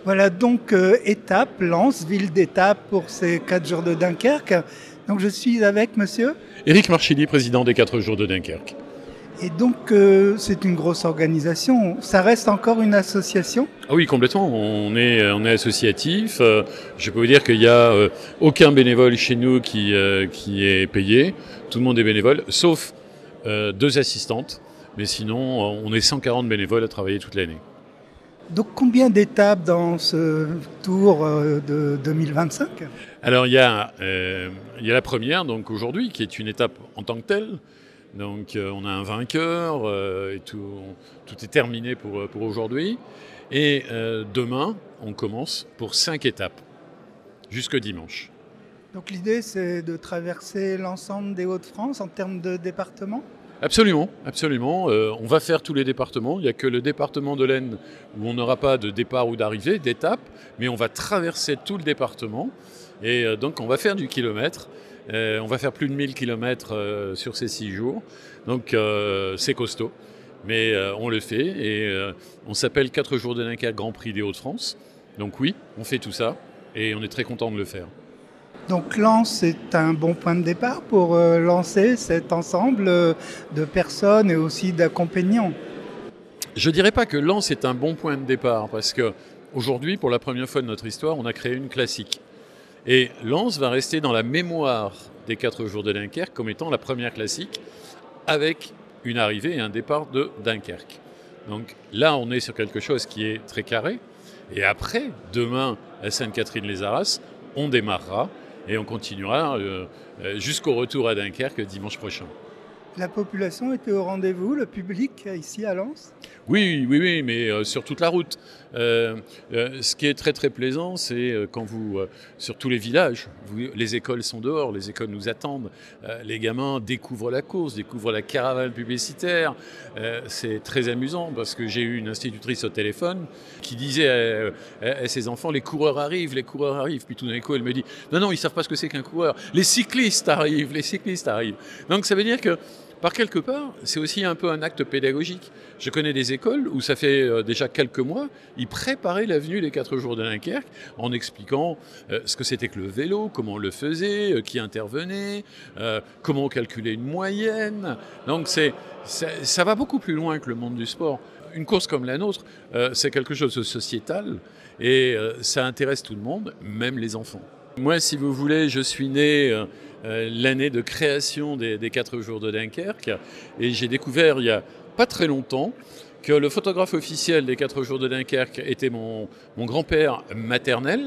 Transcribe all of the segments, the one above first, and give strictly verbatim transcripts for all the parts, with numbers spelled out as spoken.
Voilà donc euh, étape, Lens, ville d'étape pour ces quatre jours de Dunkerque. Donc je suis avec monsieur Éric Marchilly, président des quatre jours de Dunkerque. Et donc euh, c'est une grosse organisation. Ça reste encore une association? Ah oui, complètement. On est, on est associatif. Euh, je peux vous dire qu'il n'y a euh, aucun bénévole chez nous qui, euh, qui est payé. Tout le monde est bénévole, sauf euh, deux assistantes. Mais sinon, on est cent quarante bénévoles à travailler toute l'année. Donc combien d'étapes dans ce tour euh, de deux mille vingt-cinq? Alors il y a, euh, il y a la première, donc aujourd'hui, qui est une étape en tant que telle. Donc euh, on a un vainqueur euh, et tout, on, tout est terminé pour, pour aujourd'hui. Et euh, demain, on commence pour cinq étapes, jusque dimanche. Donc l'idée c'est de traverser l'ensemble des Hauts-de-France en termes de départements? Absolument, absolument. Euh, on va faire tous les départements. Il n'y a que le département de l'Aisne où on n'aura pas de départ ou d'arrivée, d'étape, mais on va traverser tout le département. Et euh, donc on va faire du kilomètre. Euh, on va faire plus de mille kilomètres euh, sur ces six jours. Donc euh, c'est costaud, mais euh, on le fait. Et euh, on s'appelle quatre jours de Dunkerque Grand Prix des Hauts-de-France. Donc oui, on fait tout ça et on est très content de le faire. Donc Lens, c'est un bon point de départ pour euh, lancer cet ensemble euh, de personnes et aussi d'accompagnants. Je ne dirais pas que Lens est un bon point de départ, parce qu'aujourd'hui, pour la première fois de notre histoire, on a créé une classique. Et Lens va rester dans la mémoire des quatre jours de Dunkerque comme étant la première classique, avec une arrivée et un départ de Dunkerque. Donc là, on est sur quelque chose qui est très carré. Et après, demain, à Sainte-Catherine-les-Arras, on démarrera. Et on continuera euh, jusqu'au retour à Dunkerque dimanche prochain. La population était au rendez-vous, le public ici à Lens? Oui, oui, oui, mais euh, sur toute la route. Euh, euh, ce qui est très très plaisant, c'est euh, quand vous, euh, sur tous les villages, vous, les écoles sont dehors, les écoles nous attendent, euh, les gamins découvrent la course, découvrent la caravane publicitaire. Euh, c'est très amusant parce que j'ai eu une institutrice au téléphone qui disait à, à, à ses enfants, les coureurs arrivent, les coureurs arrivent. Puis tout d'un coup, elle me dit, non, non, ils ne savent pas ce que c'est qu'un coureur. Les cyclistes arrivent, les cyclistes arrivent. Donc ça veut dire que par quelque part, c'est aussi un peu un acte pédagogique. Je connais des écoles où ça fait euh, déjà quelques mois, ils préparaient la venue des quatre jours de Dunkerque en expliquant euh, ce que c'était que le vélo, comment on le faisait, euh, qui intervenait, euh, comment on calculait une moyenne. Donc c'est, c'est, ça va beaucoup plus loin que le monde du sport. Une course comme la nôtre, euh, c'est quelque chose de sociétal et euh, ça intéresse tout le monde, même les enfants. Moi, si vous voulez, je suis né euh, euh, l'année de création des, des quatre jours de Dunkerque et j'ai découvert il n'y a pas très longtemps que le photographe officiel des quatre jours de Dunkerque était mon, mon grand-père maternel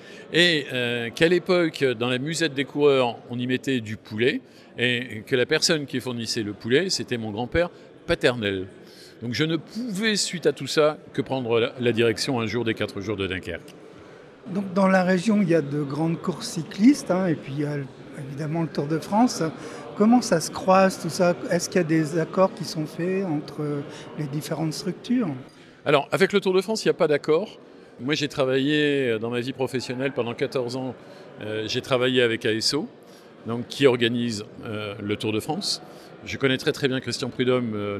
et euh, qu'à l'époque, dans la musette des coureurs, on y mettait du poulet et que la personne qui fournissait le poulet, c'était mon grand-père paternel. Donc je ne pouvais, suite à tout ça, que prendre la, la direction un jour des quatre jours de Dunkerque. Donc dans la région, il y a de grandes courses cyclistes, hein, et puis il y a évidemment le Tour de France. Comment ça se croise tout ça? Est-ce qu'il y a des accords qui sont faits entre les différentes structures? Alors, avec le Tour de France, il n'y a pas d'accord. Moi, j'ai travaillé dans ma vie professionnelle pendant quatorze ans. Euh, j'ai travaillé avec A S O, donc, qui organise euh, le Tour de France. Je connais très très bien Christian Prudhomme, euh,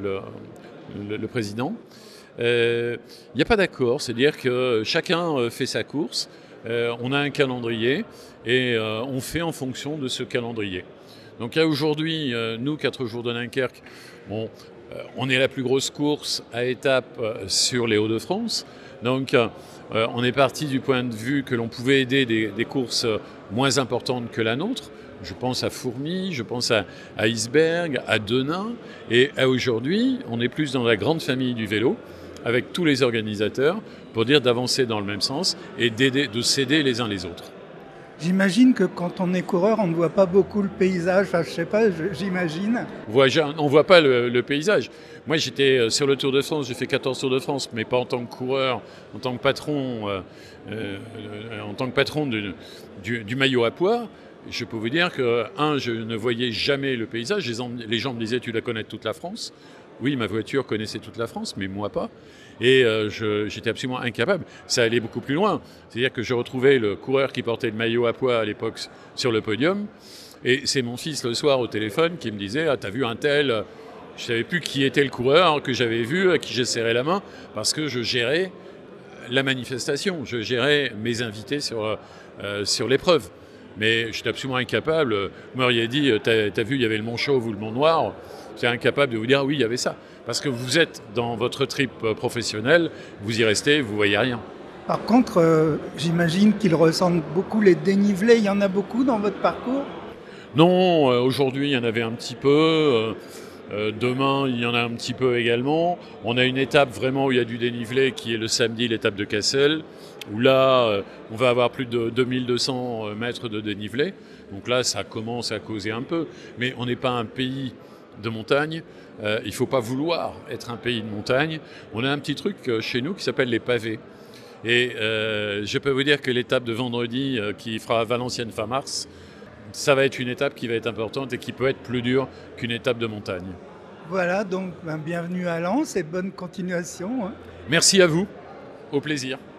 le, le, le président. Il euh, n'y a pas d'accord, c'est-à-dire que chacun euh, fait sa course, euh, on a un calendrier et euh, on fait en fonction de ce calendrier. Donc là aujourd'hui, euh, nous, quatre jours de Dunkerque, bon, euh, on est la plus grosse course à étapes euh, sur les Hauts-de-France. Donc euh, on est parti du point de vue que l'on pouvait aider des, des courses moins importantes que la nôtre. Je pense à Fourmies, je pense à, à Isberg, à Denain. Et à aujourd'hui, on est plus dans la grande famille du vélo, avec tous les organisateurs, pour dire d'avancer dans le même sens et d'aider, de s'aider les uns les autres. J'imagine que quand on est coureur, on ne voit pas beaucoup le paysage, enfin je sais pas, j'imagine. On ne voit pas le, le paysage. Moi j'étais sur le Tour de France, j'ai fait quatorze Tours de France, mais pas en tant que coureur, en tant que patron, euh, euh, en tant que patron de, du, du maillot à pois. Je peux vous dire que, un, je ne voyais jamais le paysage. Les, les gens me disaient, tu dois connaître toute la France. Oui, ma voiture connaissait toute la France, mais moi pas. Et euh, je, j'étais absolument incapable. Ça allait beaucoup plus loin. C'est-à-dire que je retrouvais le coureur qui portait le maillot à pois à l'époque sur le podium. Et c'est mon fils le soir au téléphone qui me disait « Ah, t'as vu un tel ?» Je ne savais plus qui était le coureur que j'avais vu, à qui j'ai serré la main, parce que je gérais la manifestation. Je gérais mes invités sur, euh, sur l'épreuve. Mais je suis absolument incapable. Vous m'auriez dit, t'as, t'as vu, il y avait le Mont Chauve ou le Mont Noir. C'est incapable de vous dire, oui, il y avait ça. Parce que vous êtes dans votre trip professionnel, vous y restez, vous voyez rien. Par contre, euh, j'imagine qu'ils ressentent beaucoup les dénivelés. Il y en a beaucoup dans votre parcours ? Non, euh, aujourd'hui, il y en avait un petit peu. Euh, euh, demain, il y en a un petit peu également. On a une étape vraiment où il y a du dénivelé qui est le samedi, l'étape de Cassel, où là, euh, on va avoir plus de deux mille deux cents mètres de dénivelé. Donc là, ça commence à causer un peu. Mais on n'est pas un pays de montagne. Euh, il ne faut pas vouloir être un pays de montagne. On a un petit truc euh, chez nous qui s'appelle les pavés. Et euh, je peux vous dire que l'étape de vendredi euh, qui fera Valenciennes-fin-mars, ça va être une étape qui va être importante et qui peut être plus dure qu'une étape de montagne. Voilà, donc ben, bienvenue à Lens et bonne continuation. Hein. Merci à vous, au plaisir.